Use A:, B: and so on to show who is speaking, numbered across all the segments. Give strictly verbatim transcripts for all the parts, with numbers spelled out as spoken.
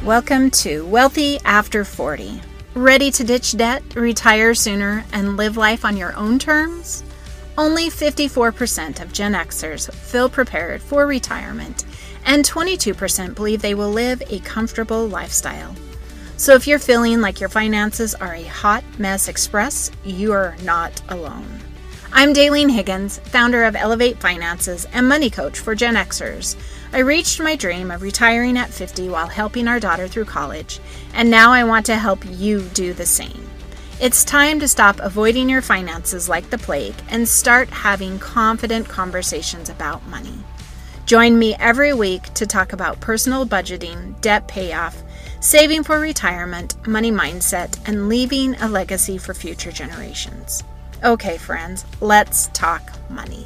A: Welcome to Wealthy After forty. Ready to ditch debt, retire sooner, and live life on your own terms? Only fifty-four percent of Gen Xers feel prepared for retirement, and twenty-two percent believe they will live a comfortable lifestyle. So if you're feeling like your finances are a hot mess express, you are not alone. I'm Daylene Higgins, founder of Elevate Finances and money coach for Gen Xers. I reached my dream of retiring at fifty while helping our daughter through college, and now I want to help you do the same. It's time to stop avoiding your finances like the plague and start having confident conversations about money. Join me every week to talk about personal budgeting, debt payoff, saving for retirement, money mindset, and leaving a legacy for future generations. Okay, friends, let's talk money.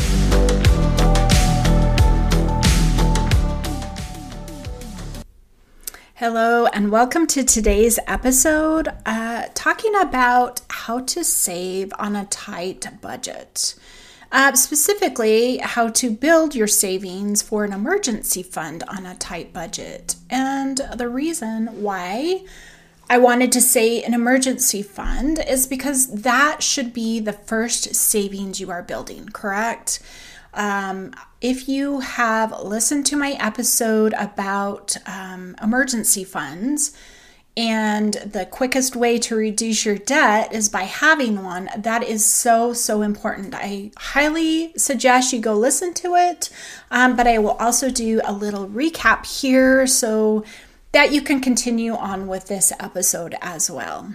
A: Hello, and welcome to today's episode, uh, talking about how to save on a tight budget. Uh, specifically, how to build your savings for an emergency fund on a tight budget. And the reason why I wanted to say an emergency fund is because that should be the first savings you are building, correct? Um, if you have listened to my episode about um, emergency funds and the quickest way to reduce your debt is by having one, that is so, so important. I highly suggest you go listen to it, um, but I will also do a little recap here so that you can continue on with this episode as well.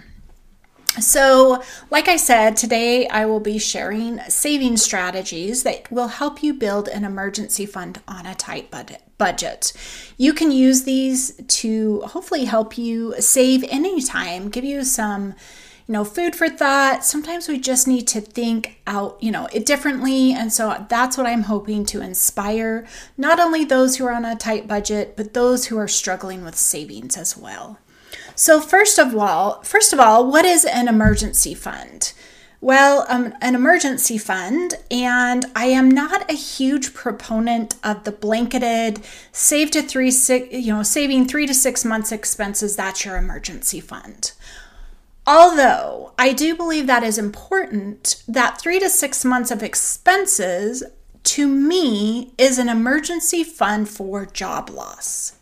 A: So, like I said, today I will be sharing saving strategies that will help you build an emergency fund on a tight budget. You can use these to hopefully help you save anytime, give you some, you know, food for thought. Sometimes we just need to think out, you know, it differently. And so that's what I'm hoping to inspire not only those who are on a tight budget, but those who are struggling with savings as well. So first of all, first of all, what is an emergency fund? Well, um, an emergency fund, and I am not a huge proponent of the blanketed save to three, six, you know, saving three to six months expenses. That's your emergency fund. Although I do believe that is important, that three to six months of expenses to me is an emergency fund for job loss.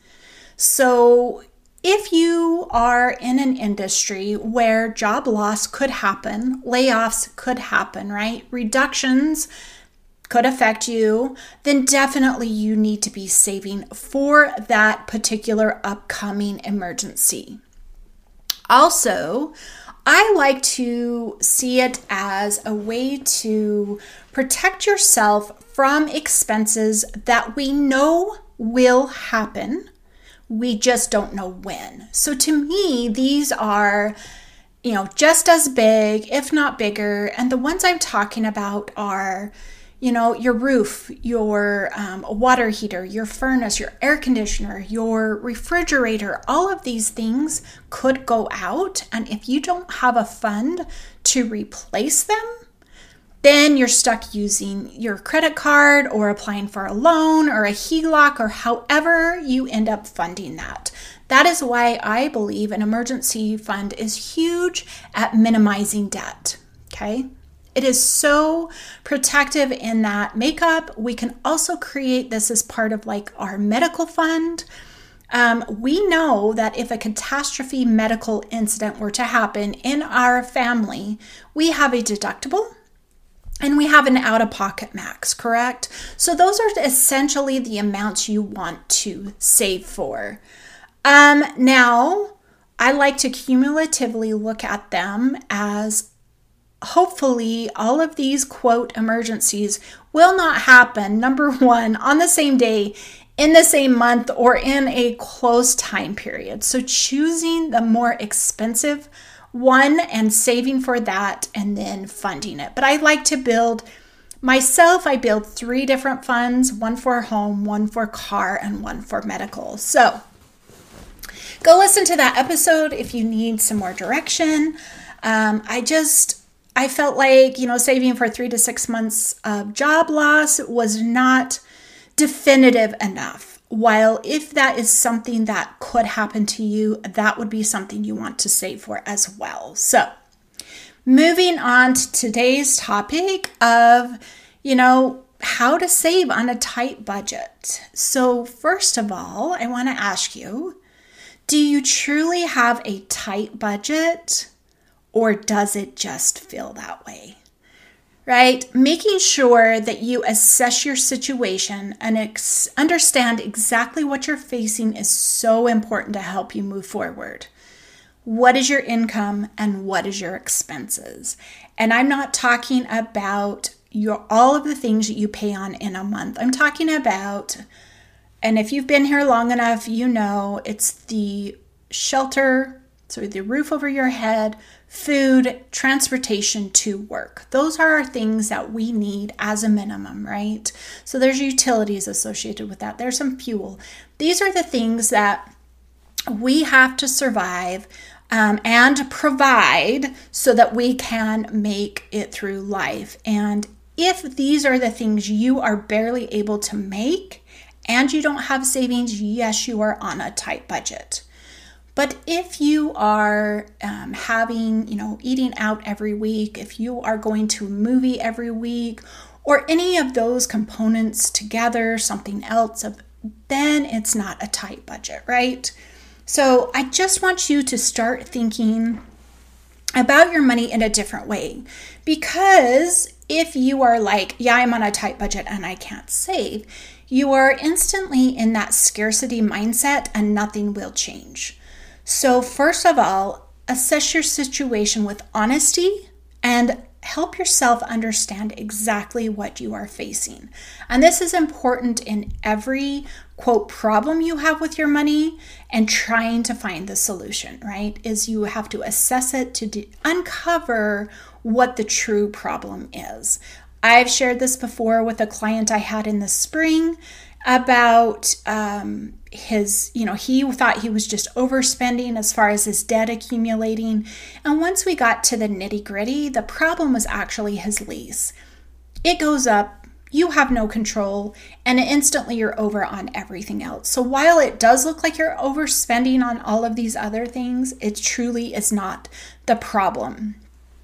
A: So if you are in an industry where job loss could happen, layoffs could happen, right? Reductions could affect you, then definitely you need to be saving for that particular upcoming emergency. Also, I like to see it as a way to protect yourself from expenses that we know will happen. We just don't know when. So to me, these are, you know, just as big, if not bigger. And the ones I'm talking about are, you know, your roof, your um, water heater, your furnace, your air conditioner, your refrigerator. All of these things could go out. And if you don't have a fund to replace them, then you're stuck using your credit card or applying for a loan or a H E L O C or however you end up funding that. That is why I believe an emergency fund is huge at minimizing debt, okay? It is so protective in that makeup. We can also create this as part of like our medical fund. Um, we know that if a catastrophe medical incident were to happen in our family, we have a deductible. And we have an out-of-pocket max, correct? So those are essentially the amounts you want to save for. Um, now, I like to cumulatively look at them as hopefully all of these, quote, emergencies will not happen, number one, on the same day, in the same month, or in a close time period. So choosing the more expensive one and saving for that and then funding it. But I like to build, myself, I build three different funds, one for home, one for car, and one for medical. So go listen to that episode if you need some more direction. Um, I just, I felt like, you know, saving for three to six months of job loss was not definitive enough. while if that is something that could happen to you, that would be something you want to save for as well. So moving on to today's topic of, you know, how to save on a tight budget. So first of all, I want to ask you, do you truly have a tight budget, or does it just feel that way? Right? Making sure that you assess your situation and ex- understand exactly what you're facing is so important to help you move forward. What is your income and what is your expenses? And I'm not talking about your all of the things that you pay on in a month. I'm talking about, and if you've been here long enough, you know it's the shelter, so the roof over your head, food, transportation to work. Those are our things that we need as a minimum, right? So there's utilities associated with that. There's some fuel. These are the things that we have to survive um, and provide so that we can make it through life. And if these are the things you are barely able to make and you don't have savings, yes, you are on a tight budget. But if you are um, having, you know, eating out every week, if you are going to a movie every week, or any of those components together, something else, then it's not a tight budget, right? So I just want you to start thinking about your money in a different way. Because if you are like, yeah, I'm on a tight budget and I can't save, you are instantly in that scarcity mindset and nothing will change. So first of all, assess your situation with honesty and help yourself understand exactly what you are facing. And this is important in every, quote, problem you have with your money and trying to find the solution, right? Is you have to assess it to de- uncover what the true problem is. I've shared this before with a client I had in the spring about um, his, you know, he thought he was just overspending as far as his debt accumulating. And once we got to the nitty gritty, the problem was actually his lease. It goes up, you have no control, and instantly you're over on everything else. So while it does look like you're overspending on all of these other things, it truly is not the problem.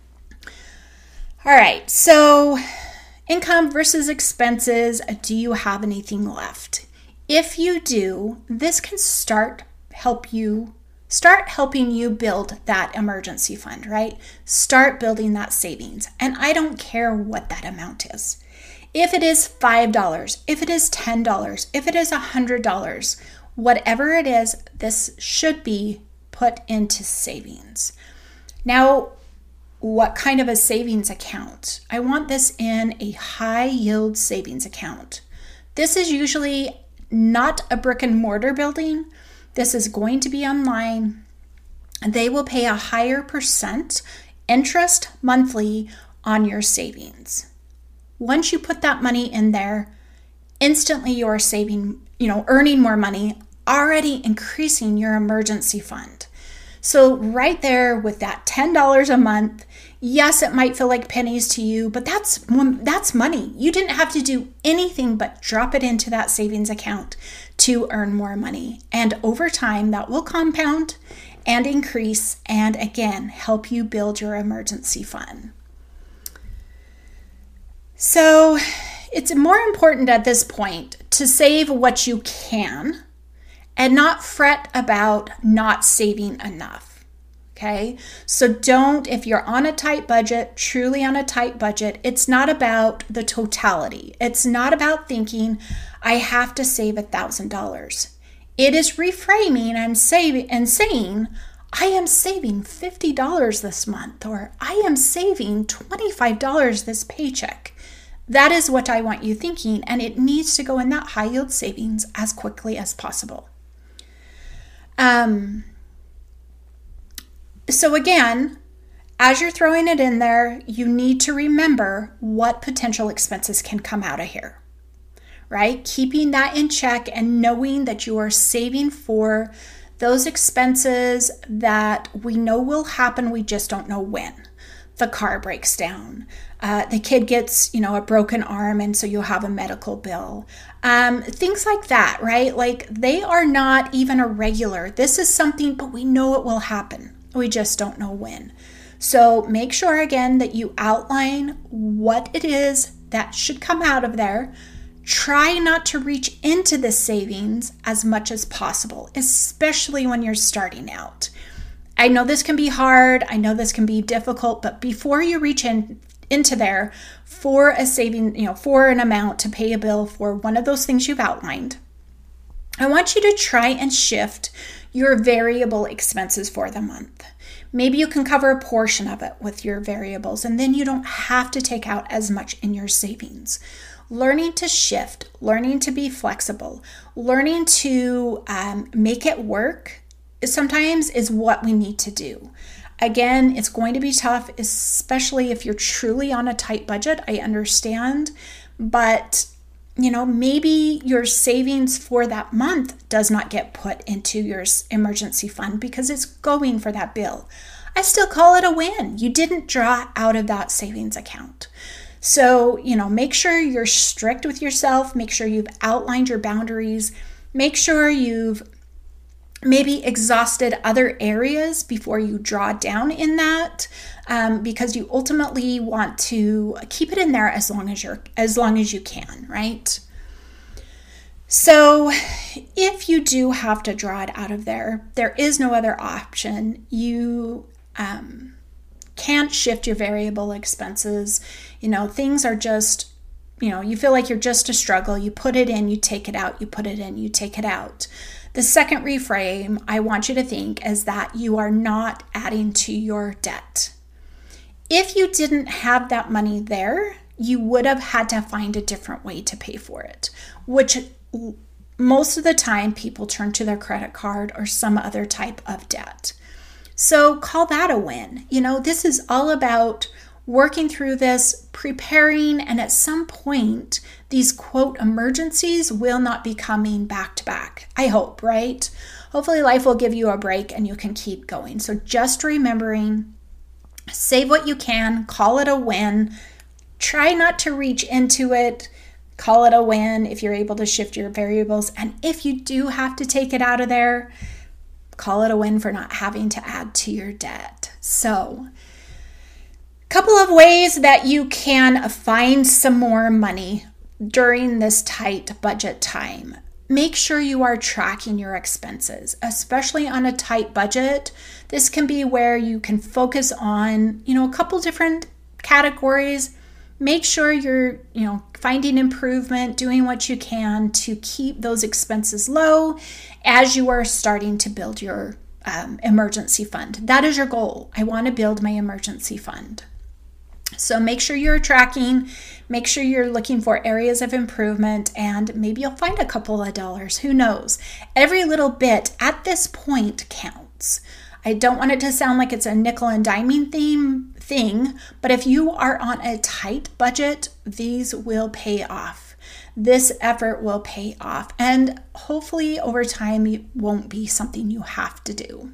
A: All right, so income versus expenses. Do you have anything left? If you do, this can start help you start helping you build that emergency fund, right? Start building that savings. And I don't care what that amount is. If it is five dollars, if it is ten dollars, if it is one hundred dollars, whatever it is, this should be put into savings. Now, what kind of a savings account? I want this in a high yield savings account. This is usually not a brick and mortar building. This is going to be online. They will pay a higher percent interest monthly on your savings. Once you put that money in there, instantly you're saving, you know, earning more money, already increasing your emergency fund. So right there with that ten dollars a month, yes, it might feel like pennies to you, but that's that's money. You didn't have to do anything but drop it into that savings account to earn more money. And over time, that will compound and increase and again, help you build your emergency fund. So it's more important at this point to save what you can and not fret about not saving enough, okay? So don't, if you're on a tight budget, truly on a tight budget, it's not about the totality. It's not about thinking, I have to save one thousand dollars. It is reframing and saving and saying, I am saving fifty dollars this month, or I am saving twenty-five dollars this paycheck. That is what I want you thinking, and it needs to go in that high yield savings as quickly as possible. Um, so again, as you're throwing it in there, you need to remember what potential expenses can come out of here, right? Keeping that in check and knowing that you are saving for those expenses that we know will happen, we just don't know when. the car breaks down. Uh, the kid gets, you know, a broken arm, and so you'll have a medical bill. Um, things like that, right? Like they are not even a regular. This is something, but we know it will happen. We just don't know when. So make sure again that you outline what it is that should come out of there. Try not to reach into the savings as much as possible, especially when you're starting out. I know this can be hard. I know this can be difficult, but before you reach in into there for a saving, you know, for an amount to pay a bill for one of those things you've outlined, I want you to try and shift your variable expenses for the month. Maybe you can cover a portion of it with your variables, and then you don't have to take out as much in your savings. Learning to shift, learning to be flexible, learning to um, make it work sometimes is what we need to do. Again, it's going to be tough, especially if you're truly on a tight budget. I understand, but you know, maybe your savings for that month does not get put into your emergency fund because it's going for that bill. I still call it a win. You didn't draw out of that savings account. So, you know, make sure you're strict with yourself. Make sure you've outlined your boundaries. Make sure you've maybe exhausted other areas before you draw down in that, um, because you ultimately want to keep it in there as long as you're as long as you can, right? So if you do have to draw it out of there, there is no other option. You um, can't shift your variable expenses. You know, things are just, you know, you feel like you're just a struggle. You put it in, you take it out, you put it in, you take it out. The second reframe I want you to think is that you are not adding to your debt. If you didn't have that money there, you would have had to find a different way to pay for it, which most of the time people turn to their credit card or some other type of debt. So call that a win. You know, this is all about working through this, preparing, and at some point, these quote emergencies will not be coming back to back. I hope, right? Hopefully life will give you a break and you can keep going. So just remembering, save what you can, call it a win. Try not to reach into it. Call it a win if you're able to shift your variables. And if you do have to take it out of there, call it a win for not having to add to your debt. So, couple of ways that you can find some more money during this tight budget time. Make sure you are tracking your expenses, especially on a tight budget. This can be where you can focus on, you know, a couple different categories. Make sure you're, you know, finding improvement, doing what you can to keep those expenses low as you are starting to build your um, emergency fund. That is your goal. I want to build my emergency fund. So make sure you're tracking, make sure you're looking for areas of improvement, and maybe you'll find a couple of dollars. Who knows? Every little bit at this point counts. I don't want it to sound like it's a nickel and diming theme thing, but if you are on a tight budget, these will pay off. This effort will pay off, and hopefully over time it won't be something you have to do.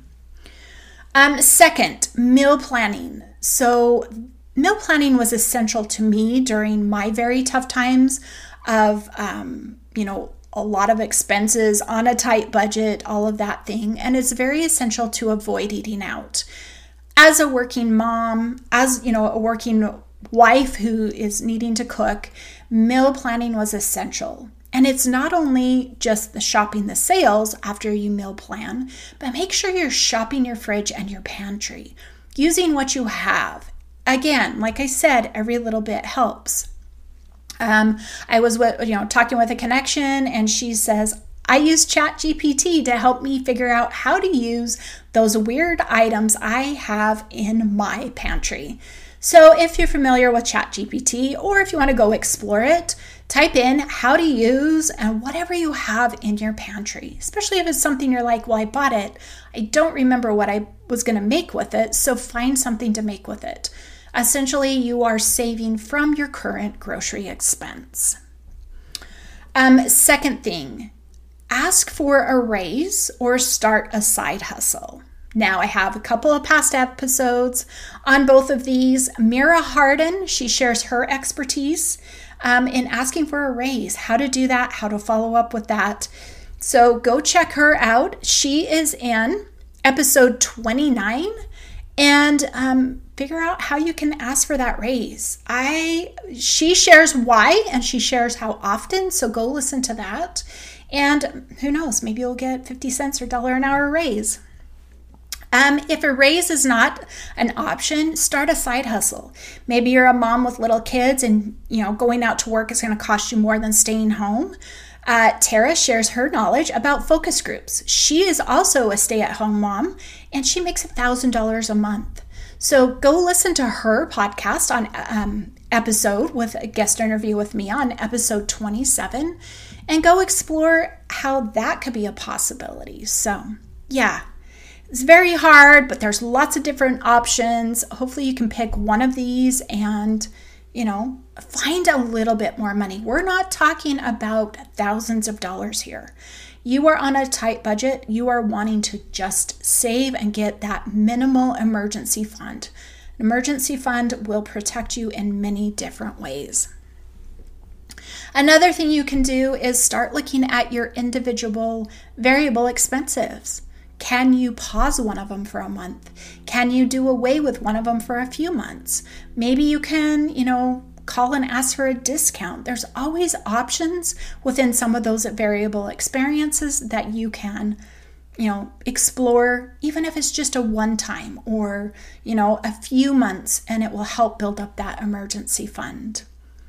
A: Um, second, meal planning. So meal planning was essential to me during my very tough times of, um, you know, a lot of expenses on a tight budget, all of that thing. And it's very essential to avoid eating out. As a working mom, as, you know, a working wife who is needing to cook, meal planning was essential. And it's not only just the shopping the sales after you meal plan, but make sure you're shopping your fridge and your pantry, using what you have. Again, like I said, every little bit helps. Um, I was, you know, talking with a connection, and she says, I use ChatGPT to help me figure out how to use those weird items I have in my pantry. So if you're familiar with ChatGPT, or if you want to go explore it, type in how to use and whatever you have in your pantry, especially if it's something you're like, well, I bought it. I don't remember what I was going to make with it. So find something to make with it. Essentially, you are saving from your current grocery expense. Um, second thing, ask for a raise or start a side hustle. Now, I have a couple of past episodes on both of these. Mira Hardin, she shares her expertise um, in asking for a raise, how to do that, how to follow up with that. So go check her out. She is in episode twenty-nine, and um, figure out how you can ask for that raise. I she shares why, and she shares how often, so go listen to that. And who knows, maybe you'll get fifty cents or dollar an hour raise. Um, if a raise is not an option, start a side hustle. Maybe you're a mom with little kids and, you know, going out to work is going to cost you more than staying home. Uh, Tara shares her knowledge about focus groups. She is also a stay-at-home mom, and she makes one thousand dollars a month. So go listen to her podcast on um, episode with a guest interview with me on episode twenty-seven, and go explore how that could be a possibility. So yeah, it's very hard, but there's lots of different options. Hopefully you can pick one of these and, you know, find a little bit more money. We're not talking about thousands of dollars here. You are on a tight budget. You are wanting to just save and get that minimal emergency fund. An emergency fund will protect you in many different ways. Another thing you can do is start looking at your individual variable expenses. Can you pause one of them for a month? Can you do away with one of them for a few months? Maybe you can, you know, call and ask for a discount. There's always options within some of those variable experiences that you can, you know, explore, even if it's just a one time or, you know, a few months, and it will help build up that emergency fund.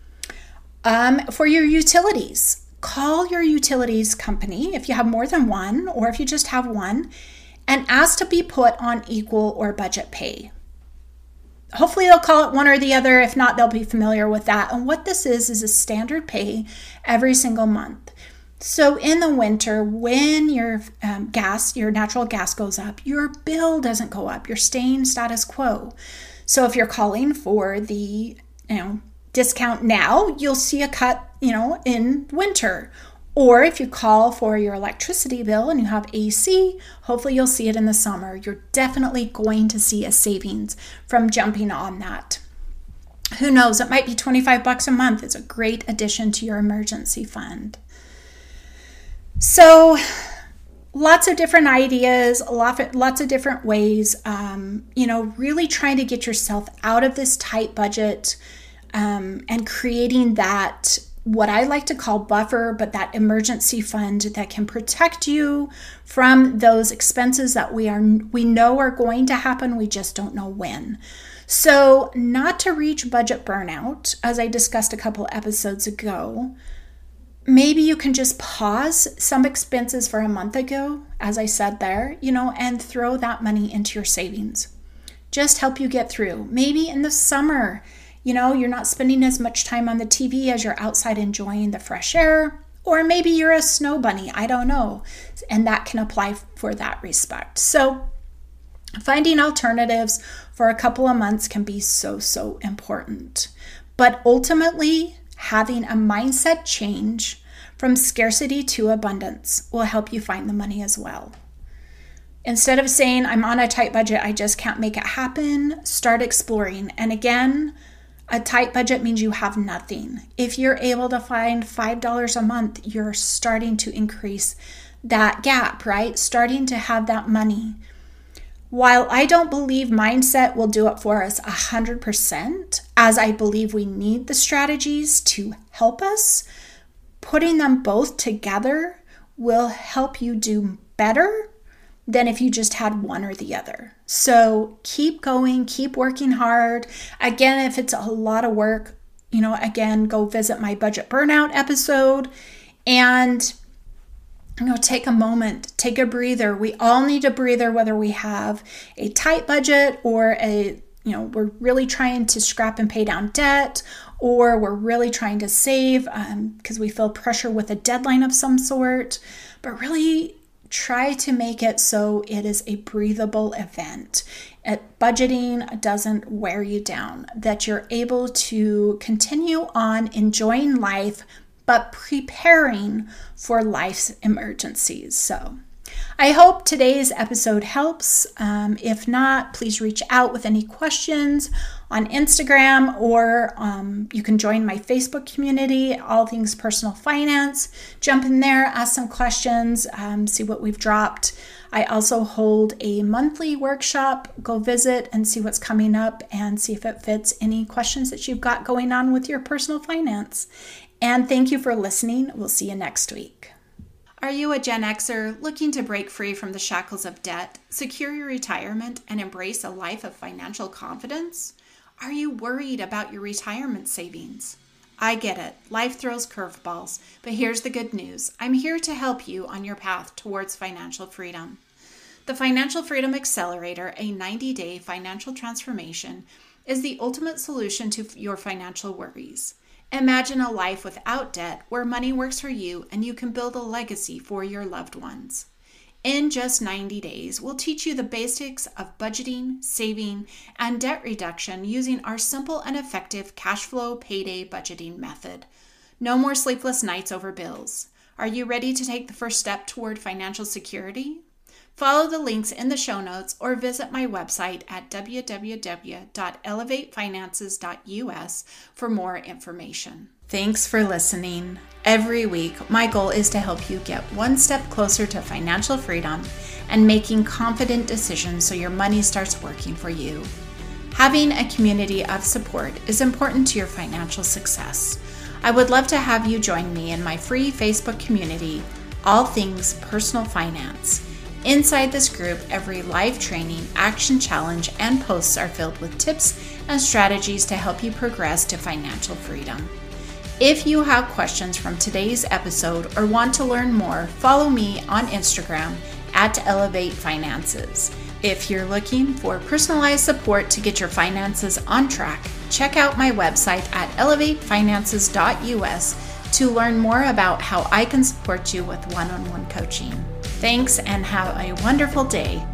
A: Um, for your utilities, call your utilities company if you have more than one, or if you just have one, and ask to be put on equal or budget pay. Hopefully they'll call it one or the other. If not, they'll be familiar with that. And what this is, is a standard pay every single month. So in the winter, when your um, gas, your natural gas goes up, your bill doesn't go up. You're staying status quo. So if you're calling for the, you know, discount now, you'll see a cut, you know, in winter. Or if you call for your electricity bill and you have A C, hopefully you'll see it in the summer. You're definitely going to see a savings from jumping on that. Who knows, it might be twenty-five bucks a month. It's a great addition to your emergency fund. So lots of different ideas, lots of different ways, um, you know, really trying to get yourself out of this tight budget um, and creating that, what I like to call buffer, but that emergency fund that can protect you from those expenses that we are we know are going to happen. We just don't know when. So not to reach budget burnout, as I discussed a couple episodes ago, maybe you can just pause some expenses for a month ago, as I said there, you know, and throw that money into your savings. Just help you get through. Maybe in the summer, you know, you're not spending as much time on the T V as you're outside enjoying the fresh air, or maybe you're a snow bunny, I don't know, and that can apply for that respect. So finding alternatives for a couple of months can be so, so important. But ultimately, having a mindset change from scarcity to abundance will help you find the money as well. Instead of saying, I'm on a tight budget, I just can't make it happen, start exploring. And again, a tight budget means you have nothing. If you're able to find five dollars a month, you're starting to increase that gap, right? Starting to have that money. While I don't believe mindset will do it for us one hundred percent, as I believe we need the strategies to help us, putting them both together will help you do better than if you just had one or the other. So keep going, keep working hard. Again, if it's a lot of work, you know, again, go visit my budget burnout episode and, you know, take a moment, take a breather. We all need a breather, whether we have a tight budget or a, you know, we're really trying to scrap and pay down debt, or we're really trying to save because um, we feel pressure with a deadline of some sort, but really try to make it so it is a breathable event. It, budgeting doesn't wear you down, that you're able to continue on enjoying life, but preparing for life's emergencies. So I hope today's episode helps. Um, if not, please reach out with any questions on Instagram, or um, you can join my Facebook community, All Things Personal Finance. Jump in there, ask some questions, um, see what we've dropped. I also hold a monthly workshop. Go visit and see what's coming up and see if it fits any questions that you've got going on with your personal finance. And thank you for listening. We'll see you next week. Are you a Gen Xer looking to break free from the shackles of debt, secure your retirement, and embrace a life of financial confidence? Are you worried about your retirement savings? I get it. Life throws curveballs, but here's the good news. I'm here to help you on your path towards financial freedom. The Financial Freedom Accelerator, a ninety-day financial transformation, is the ultimate solution to your financial worries. Imagine a life without debt where money works for you and you can build a legacy for your loved ones. In just ninety days, we'll teach you the basics of budgeting, saving, and debt reduction using our simple and effective cash flow payday budgeting method. No more sleepless nights over bills. Are you ready to take the first step toward financial security? Follow the links in the show notes or visit my website at w w w dot elevate finances dot u s for more information. Thanks for listening. Every week, my goal is to help you get one step closer to financial freedom and making confident decisions so your money starts working for you. Having a community of support is important to your financial success. I would love to have you join me in my free Facebook community, All Things Personal Finance. Inside this group, every live training, action challenge, and posts are filled with tips and strategies to help you progress to financial freedom. If you have questions from today's episode or want to learn more, follow me on Instagram at Elevate Finances. If you're looking for personalized support to get your finances on track, check out my website at elevate finances dot u s to learn more about how I can support you with one-on-one coaching. Thanks and have a wonderful day.